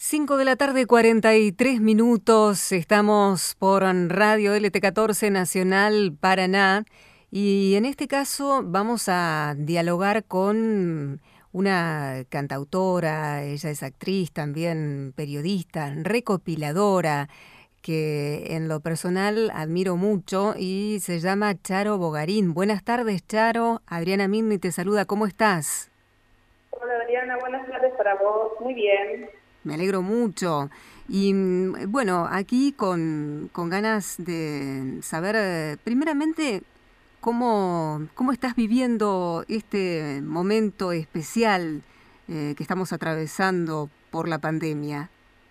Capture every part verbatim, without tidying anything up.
Cinco de la tarde, cuarenta y tres minutos. Estamos por Radio L T catorce Nacional Paraná y en este caso vamos a dialogar con una cantautora. Ella es actriz, también periodista, recopiladora, que en lo personal admiro mucho y se llama Charo Bogarín. Buenas tardes, Charo. Adriana Minni te saluda. ¿Cómo estás? Hola, Adriana. Buenas tardes para vos. Muy bien. Me alegro mucho. Y bueno, aquí con, con ganas de saber, eh, primeramente, cómo, cómo estás viviendo este momento especial eh, que estamos atravesando por la pandemia.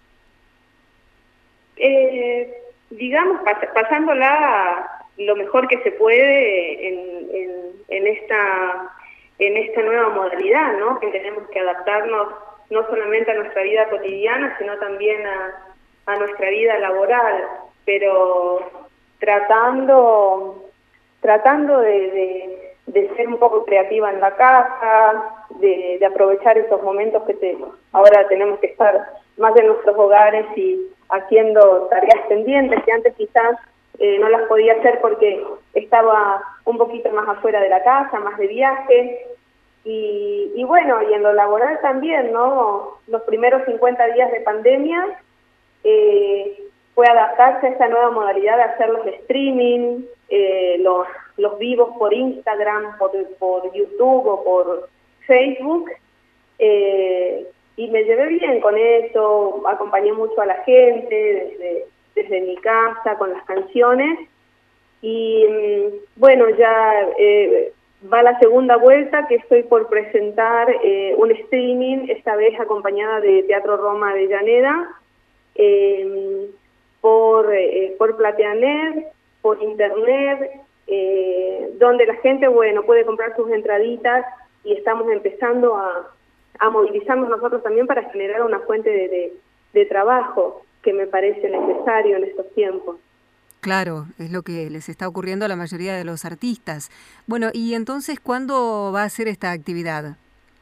Eh, digamos, pas- pasándola lo mejor que se puede en, en, en, esta, en esta nueva modalidad, ¿no? Que tenemos que adaptarnos no solamente a nuestra vida cotidiana, sino también a, a nuestra vida laboral, pero tratando, tratando de, de, de ser un poco creativa en la casa, de, de aprovechar esos momentos que te, ahora tenemos que estar más en nuestros hogares y haciendo tareas pendientes que antes quizás eh, no las podía hacer porque estaba un poquito más afuera de la casa, más de viaje. Y, y bueno, y en lo laboral también, ¿no? Los primeros cincuenta días de pandemia eh, fue adaptarse a esta nueva modalidad de hacer los streaming, eh, los, los vivos por Instagram, por, por YouTube o por Facebook, eh, y me llevé bien con eso, acompañé mucho a la gente desde, desde mi casa con las canciones, y bueno, ya... Eh, va la segunda vuelta que estoy por presentar eh, un streaming, esta vez acompañada de Teatro Roma de Avellaneda, eh, por, eh, por Plateanet, por internet, eh, donde la gente, bueno, puede comprar sus entraditas y estamos empezando a, a movilizarnos nosotros también para generar una fuente de, de, de trabajo que me parece necesario en estos tiempos. Claro, es lo que les está ocurriendo a la mayoría de los artistas. Bueno, y entonces, ¿cuándo va a ser esta actividad?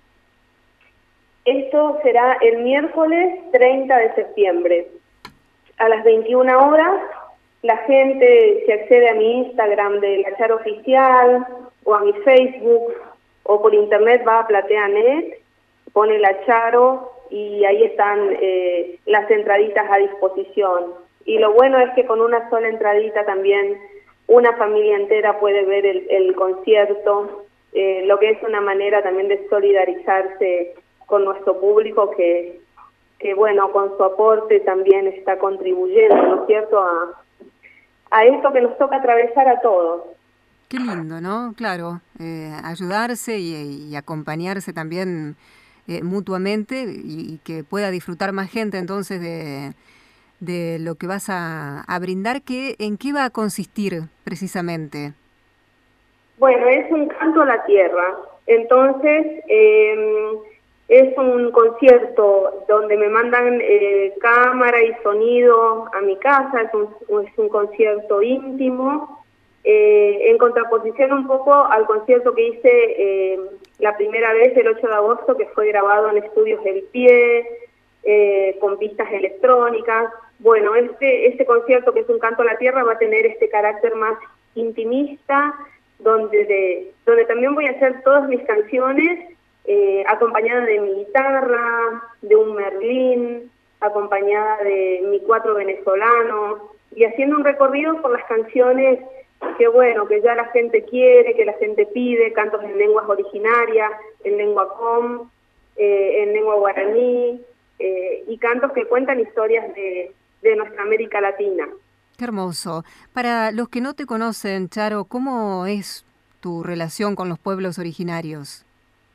Esto será el miércoles treinta de septiembre. A las veintiuna horas, la gente se accede a mi Instagram de La Charo Oficial, o a mi Facebook, o por internet va a Plateanet, pone La Charo, y ahí están eh, las entraditas a disposición. Y lo bueno es que con una sola entradita también una familia entera puede ver el, el concierto, eh, lo que es una manera también de solidarizarse con nuestro público que, que bueno, con su aporte también está contribuyendo, ¿no es cierto?, a, a esto que nos toca atravesar a todos. Qué lindo, ¿no? Claro, eh, ayudarse y, y acompañarse también eh, mutuamente y, y que pueda disfrutar más gente entonces de... de lo que vas a, a brindar. ¿Qué, ¿En qué va a consistir precisamente? Bueno, es un canto a la tierra. Entonces, eh, es un concierto donde me mandan eh, cámara y sonido a mi casa. Es un, es un concierto íntimo, eh, en contraposición un poco al concierto que hice eh, la primera vez el ocho de agosto, que fue grabado en Estudios El Pie, eh, con pistas electrónicas. Bueno, este, este concierto, que es un canto a la tierra, va a tener este carácter más intimista, donde, de, donde también voy a hacer todas mis canciones eh, acompañada de mi guitarra, de un merlín, acompañada de mi cuatro venezolano, y haciendo un recorrido por las canciones que, bueno, que ya la gente quiere, que la gente pide, cantos en lenguas originarias, en lengua com, eh, en lengua guaraní, eh, y cantos que cuentan historias de... de nuestra América Latina. Qué hermoso. Para los que no te conocen, Charo, ¿cómo es tu relación con los pueblos originarios?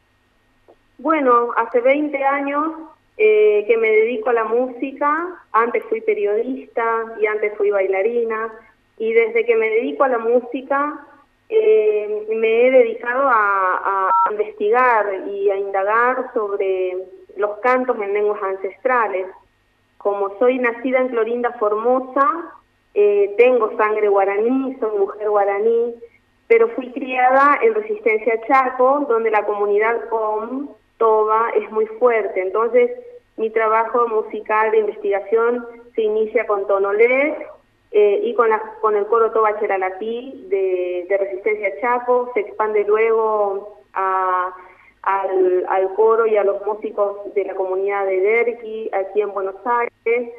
Bueno, hace veinte años eh, que me dedico a la música. Antes fui periodista y antes fui bailarina, y desde que me dedico a la música eh, me he dedicado a, a investigar y a indagar sobre los cantos en lenguas ancestrales. Como soy nacida en Clorinda, Formosa, eh, tengo sangre guaraní, soy mujer guaraní, pero fui criada en Resistencia Chaco, donde la comunidad com, toba, es muy fuerte. Entonces, mi trabajo musical de investigación se inicia con Tonolé eh, y con, la, con el coro Toba Cheralapí de, de Resistencia Chaco, se expande luego a, al, al coro y a los músicos de la comunidad de Derqui, aquí en Buenos Aires.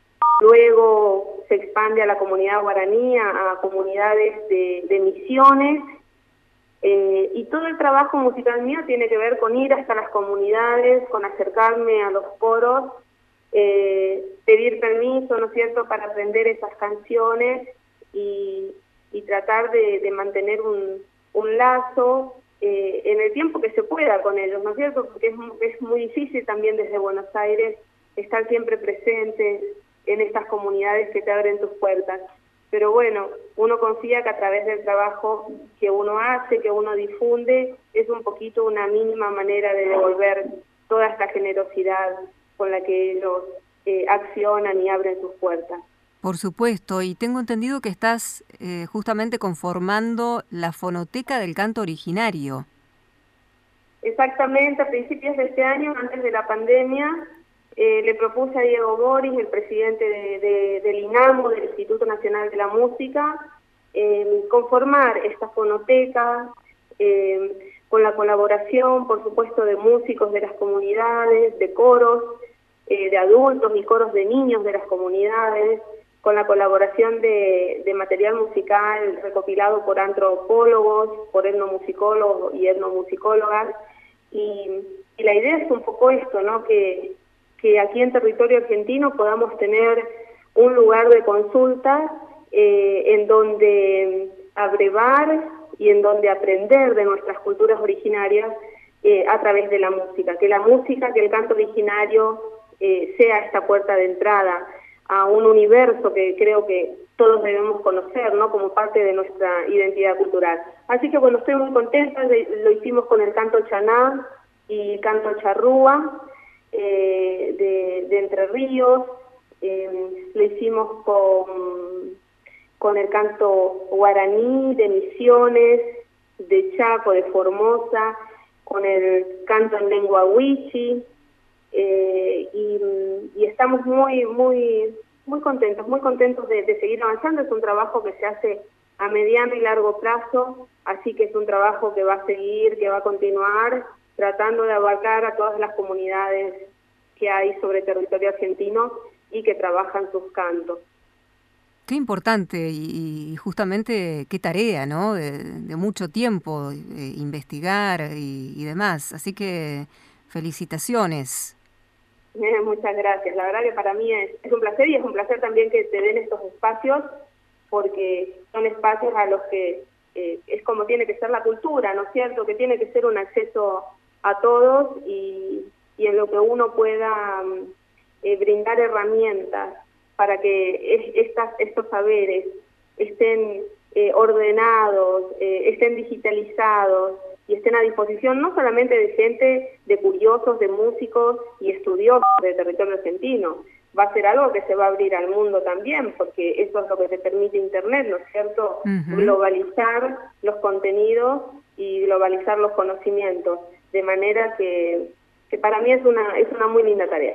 Luego se expande a la comunidad guaraní, a, a comunidades de, de misiones, eh, y todo el trabajo musical mío tiene que ver con ir hasta las comunidades, con acercarme a los coros, eh, pedir permiso, ¿no es cierto?, para aprender esas canciones y, y tratar de, de mantener un, un lazo eh, en el tiempo que se pueda con ellos, ¿no es cierto?, porque es, es muy difícil también desde Buenos Aires estar siempre presentes en estas comunidades que te abren tus puertas. Pero bueno, uno confía que a través del trabajo que uno hace, que uno difunde, es un poquito una mínima manera de devolver toda esta generosidad con la que ellos eh, accionan y abren sus puertas. Por supuesto, y tengo entendido que estás eh, justamente conformando la fonoteca del canto originario. Exactamente, a principios de este año, antes de la pandemia, Eh, le propuse a Diego Boris, el presidente de, de, del INAMU, del Instituto Nacional de la Música, eh, conformar esta fonoteca eh, con la colaboración, por supuesto, de músicos de las comunidades, de coros, eh, de adultos y coros de niños de las comunidades, con la colaboración de, de material musical recopilado por antropólogos, por etnomusicólogos y etnomusicólogas, y, y la idea es un poco esto, ¿no?, que que aquí en territorio argentino podamos tener un lugar de consulta eh, en donde abrevar y en donde aprender de nuestras culturas originarias eh, a través de la música. Que la música, que el canto originario eh, sea esta puerta de entrada a un universo que creo que todos debemos conocer, ¿no?, como parte de nuestra identidad cultural. Así que bueno, estoy muy contenta, de, lo hicimos con el canto chaná y el canto charrúa, Eh, de, de Entre Ríos, eh, lo hicimos con, con el canto guaraní de Misiones, de Chaco, de Formosa, con el canto en lengua wichi, eh, y, y estamos muy, muy, muy contentos, muy contentos de, de seguir avanzando. Es un trabajo que se hace a mediano y largo plazo, así que es un trabajo que va a seguir, que va a continuar, tratando de abarcar a todas las comunidades que hay sobre territorio argentino y que trabajan sus cantos. Qué importante y, y justamente qué tarea, ¿no?, de, de mucho tiempo, eh, investigar y, y demás. Así que felicitaciones. Eh, muchas gracias. La verdad que para mí es, es un placer, y es un placer también que te den estos espacios, porque son espacios a los que eh, es como tiene que ser la cultura, ¿no es cierto?, que tiene que ser un acceso a todos y, y en lo que uno pueda eh, brindar herramientas para que es, estas, estos saberes estén eh, ordenados, eh, estén digitalizados y estén a disposición no solamente de gente, de curiosos, de músicos y estudiosos del territorio argentino. Va a ser algo que se va a abrir al mundo también, porque eso es lo que te permite Internet, ¿no es cierto? Uh-huh. Globalizar los contenidos y globalizar los conocimientos, de manera que, que para mí es una, es una muy linda tarea.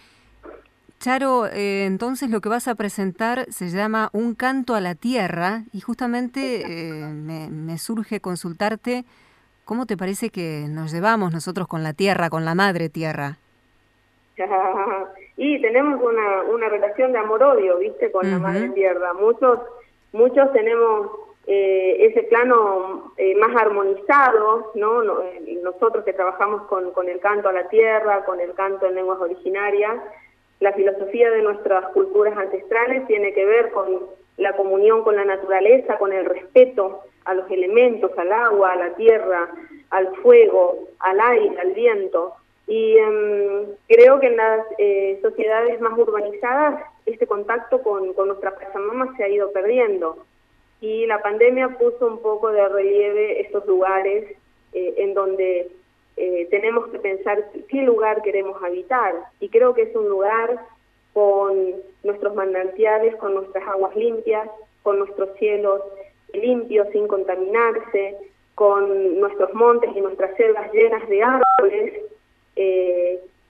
Charo, eh, entonces lo que vas a presentar se llama Un canto a la tierra, y justamente eh, me, me surge consultarte, ¿cómo te parece que nos llevamos nosotros con la tierra, con la madre tierra? Y tenemos una, una relación de amor-odio, ¿viste?, con uh-huh. la madre tierra. Muchos, muchos tenemos eh, ese plano eh, más armonizado, ¿no? no eh, nosotros que trabajamos con, con el canto a la tierra, con el canto en lenguas originarias, la filosofía de nuestras culturas ancestrales tiene que ver con la comunión con la naturaleza, con el respeto a los elementos, al agua, a la tierra, al fuego, al aire, al viento. Y um, creo que en las eh, sociedades más urbanizadas este contacto con, con nuestra Pachamama se ha ido perdiendo. Y la pandemia puso un poco de relieve estos lugares eh, en donde eh, tenemos que pensar qué lugar queremos habitar. Y creo que es un lugar con nuestros manantiales, con nuestras aguas limpias, con nuestros cielos limpios sin contaminarse, con nuestros montes y nuestras selvas llenas de árboles, Eh, y, y no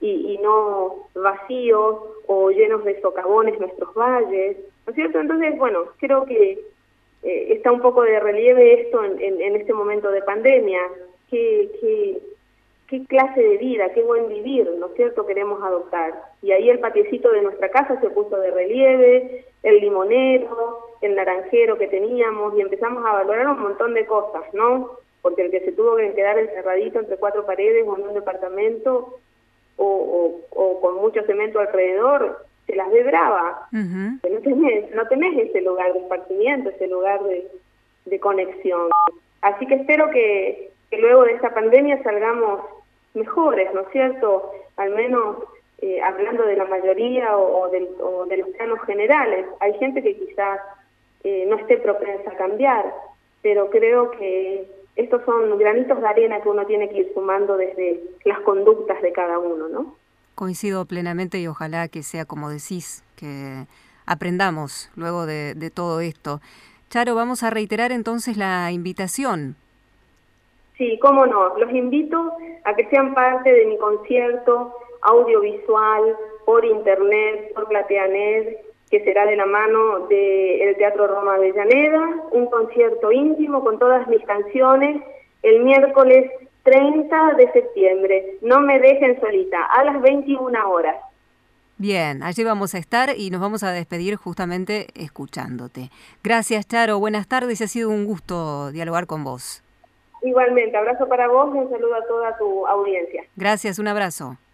no vacíos o llenos de socavones nuestros valles, ¿no es cierto? Entonces, bueno, creo que eh, está un poco de relieve esto en, en, en este momento de pandemia. ¿Qué, qué, qué clase de vida, qué buen vivir, ¿no es cierto?, queremos adoptar. Y ahí el patiecito de nuestra casa se puso de relieve, el limonero, el naranjero que teníamos, y empezamos a valorar un montón de cosas, ¿no? Porque el que se tuvo que quedar encerradito entre cuatro paredes o en un departamento o, o, o con mucho cemento alrededor, se las ve brava. Uh-huh. No tenés, no tenés ese lugar de esparcimiento, ese lugar de, de conexión. Así que espero que, que luego de esta pandemia salgamos mejores, ¿no es cierto? Al menos eh, hablando de la mayoría o, o, de, o de los planos generales. Hay gente que quizás eh, no esté propensa a cambiar, pero creo que estos son granitos de arena que uno tiene que ir sumando desde las conductas de cada uno, ¿no? Coincido plenamente y ojalá que sea como decís, que aprendamos luego de, de todo esto. Charo, vamos a reiterar entonces la invitación. Sí, cómo no. Los invito a que sean parte de mi concierto audiovisual, por internet, por PlateaNet, que será de la mano del Teatro Roma Avellaneda, un concierto íntimo con todas mis canciones, el miércoles treinta de septiembre. No me dejen solita, a las veintiuna horas. Bien, allí vamos a estar y nos vamos a despedir justamente escuchándote. Gracias, Charo, buenas tardes, ha sido un gusto dialogar con vos. Igualmente, abrazo para vos y un saludo a toda tu audiencia. Gracias, un abrazo.